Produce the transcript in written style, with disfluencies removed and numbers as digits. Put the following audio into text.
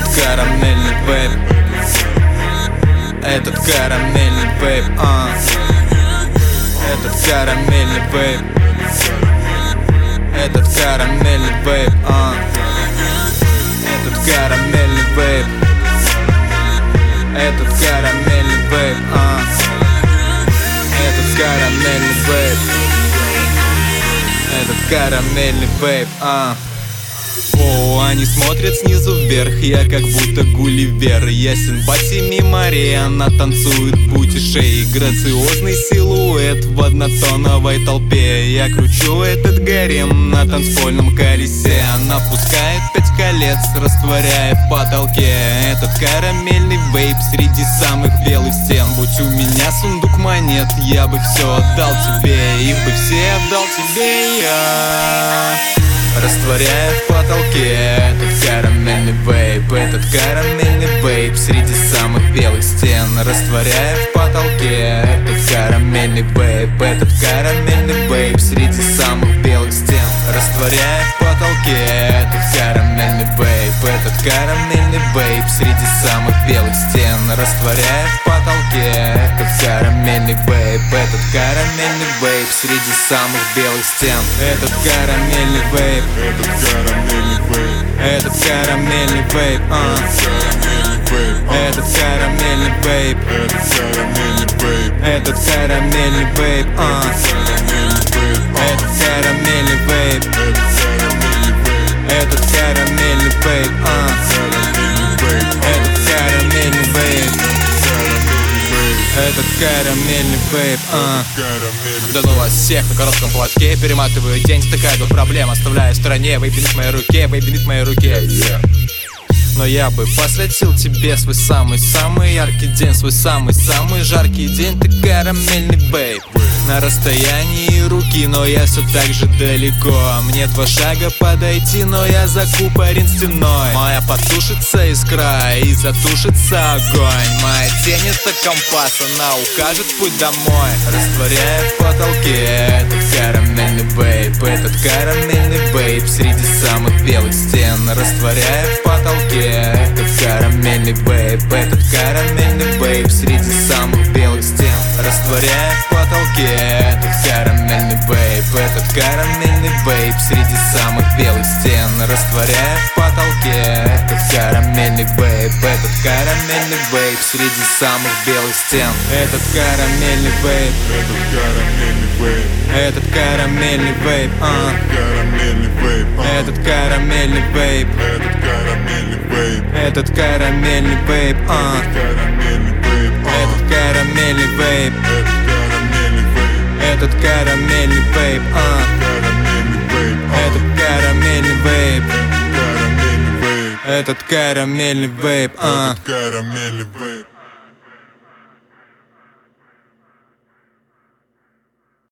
карамельный вейп. Этот карамельный вейп, Этот карамельный вейп. Этот карамельный вейп, Этот карамельный вейп. Этот карамельный вейп, Этот карамельный вейп. Этот карамельный вейп, О, они смотрят снизу вверх, я как будто Гулливер. Я Синбад-Семи морей, она танцует в бути шеи. Грациозный силуэт в однотоновой толпе. Я кручу этот гарем на танцпольном колесе. Она пускает 5 колец, растворяя в потолке. Этот карамельный вейп среди самых белых стен. Будь у меня сундук монет, я бы все отдал тебе. Их бы все отдал тебе я. Растворяя в потолке. Этот карамельный вейп. Этот карамельный вейп среди самых белых стен. Растворяя в потолке. Этот карамельный вейп. Этот карамельный вейп среди самых белых стен. Растворяя в потолке. Этот карамельный вейп. Этот карамельный вейп среди самых белых стен. Растворяя в потолке. Этот карамельный вейп. Этот карамельный вейп среди самых белых стен. Этот карамельный вейп. Этот карамельный вейп. Этот карамельный вейп. Этот карамельный вейп. Этот карамельный вейп. Этот карамельный вейп. Этот карамельный вейп. Этот карамельный вейп. Да ну вас всех на коротком поводке. Перематываю день, стыкаю до проблем. Оставляю в стороне, вейп в моей руке, вейп в моей руке. Но я бы посвятил тебе свой самый-самый яркий день. Свой самый-самый жаркий день. Ты карамельный вейп. На расстоянии руки, но я все так же далеко. Мне 2 шага подойти, но я закупорен стеной. Моя потушится искра и затушится огонь. Моя тень это компас, она укажет путь домой. Растворяя в потолке. Этот карамельный вейп. Этот карамельный вейп среди самых белых стен. Растворяя в потолке. Этот карамельный вейп. Этот карамельный вейп среди самых белых стен. Растворяя в потолке. Этот карамельный вейп. Этот карамельный вейп среди самых белых стен. Растворяя в потолке. Этот карамельный вейп. Этот карамельный вейп среди самых белых стен. Этот карамельный вейп. Этот карамельный вейп. Этот карамельный вейп. Этот карамельный вейп. Этот карамельный вейп. Этот карамельный вейп. Этот карамельный вейп. Этот карамельный вейп.